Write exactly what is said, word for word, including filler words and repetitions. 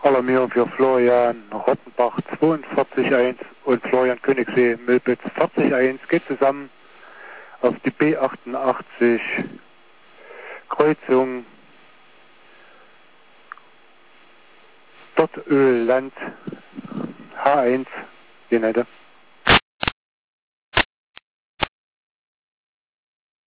Alarmierung für Florian Rottenbach zweiundvierzig eins und Florian Königssee Milpitz vierzig eins geht zusammen auf die B achtundachtzig Kreuzung Dortölland H eins, den hätte.